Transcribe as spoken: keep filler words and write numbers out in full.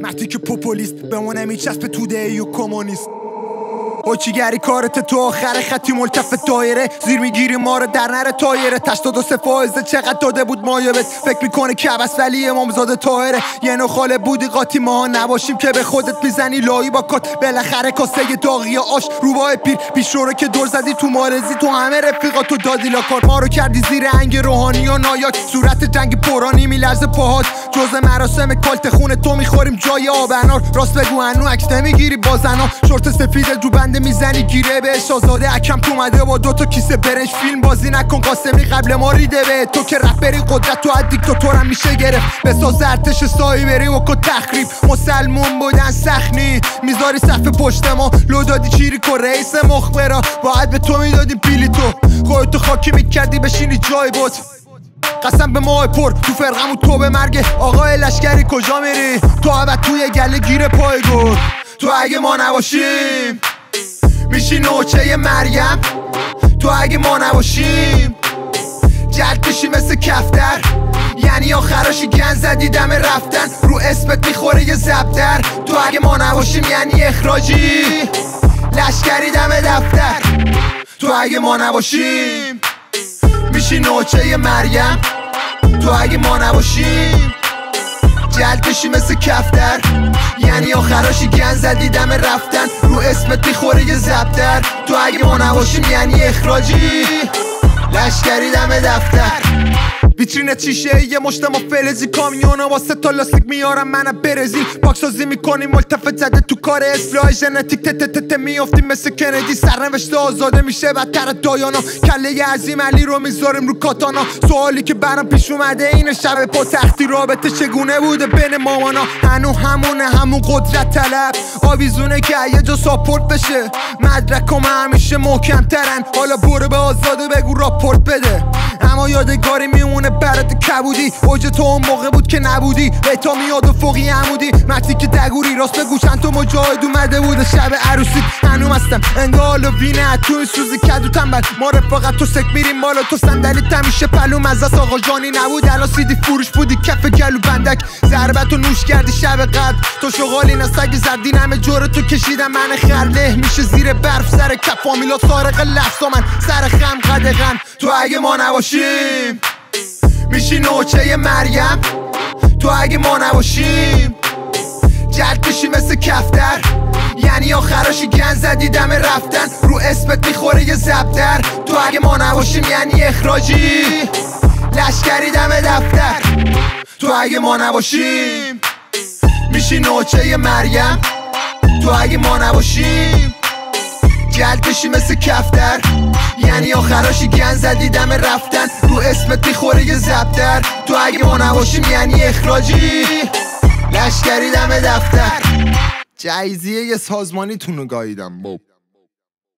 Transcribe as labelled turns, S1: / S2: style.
S1: مرتی که پوپولیست بمونه میچسب توده ای و کمونیست اوچیگری کارت تو آخر خطی ملتف دایره زیر میگیری ما رو در نره تایره هشتاد و سه فایزه چقدر داده بود مایبت فکر میکنه کبس ولی امامزاده طاهره یه نو خاله بودی قاطی ما نباشیم که به خودت میزنی لایی با کات بالاخره کاسه داغی آش روباه پیر پیش رو که دور زدی تو مارزی تو همه رفیقاتو دادی لاکار ما رو کردی زیر انگ روحانی و نایاک صورت جنگ پرانی میلرزه پاهات جز مراسم کالت خون تو میخوریم جای آب انار راست بگو هنو عکس نمیگیری با زنا شورت سفید جو بنده میزنی گیره بهش آزاده اکم تو اومده با دوتا کیسه برنج فیلم بازی نکن قاسمی قبل ما ریده به تو که رپری قدرت تو از دیکتاتورم میشه گرفت بساز ارتش سایی بری و کن تخریب مسلمون بودن سخنی میذاری صف پشت ما لو دادی چیری کن رئیس مخبرا باید به تو میدادیم پیلی تو خودتو خاکی میکردی بشینی جای بود قسم به ماه پر تو فرقمون تو به مرگ آقای لشکری کجا میری تو عبد توی گله گیر پای گل تو اگه ما نباشیم میشی نوچه مریم تو اگه ما نباشیم جلد میشی مثل کفتر یعنی آخراشی گن زدی دم رفتن رو اسمت میخوره یه زبدر تو اگه ما نباشیم یعنی اخراجی لشکری دم دفتر تو اگه ما نباشیم میشی نوچه مریم تو اگه ما نباشیم جلد کشی مثل کفتر یعنی آخراشی گن زدی دم رفتن رو اسمت میخوره یه زبدر تو اگه ما نباشیم یعنی اخراجی لشکری دم دفتر ویترین چیشه یه مشت ما فلزی کامیونا واسه تا لاستیک میارم منم برزیل پاکسازی میکنیم ملتفت زده تو کار اصلاح ژنتیک تت تت تت میافتیم مثل کندی سرنوشت آزاده میشه بدتر دایانا کله عظیم علی رو میذاریم رو کاتانا سوالی که برام پیش اومده اینه شب پا تختی رابطه چگونه بوده بین مامانا هنو همونه همون قدرت طلب آویزونه که یه جا ساپورت بشه مدرکم همیشه محکم ترن حالا برو به آزاده بگو راپورت بده اما یادگاری میمونه برات کبودی اوج تو اون موقع بود که نبودی بیتا میاد و فوقی عمودی مرتی که دگوری راست بگو چند تا مجاهد اومده بود شب عروسی هنوم هستم انگال و وینه تو این سوزی کدو تنبل ما رفاقت تو سک میریم بالا تو صندلی تمیشه پلو مزاس آقا جانی نبود الان سیدی فروش بودی کف گلو بندک ضربتو نوش کردی شب قد تو شغالی نسگی زدین همه جور تو کشیدم من خرله میشه زیر برف سر کف فامیلا سارق لفظا من سر خم قدغن تو اگه ما نباشیم میشی نوچه مریم تو اگه ما نباشیم جلد کشی مثل کفتر یعنی آخراشی گن زدی دم رفتن رو اسمت میخوره یه زبدر تو اگه ما نباشیم یعنی اخراجی لشکری دم دفتر تو اگه ما نباشیم میشی نوچه مریم تو اگه ما نباشیم جلد کشی مثل کفتر یعنی آخراشی گن زدی دم رفتن رو اسمت میخوره یه زبدر تو اگه ما نباشیم یعنی اخراجی لشکری دم دفتر جایزیه یه سازمانی تونو گاییدم باب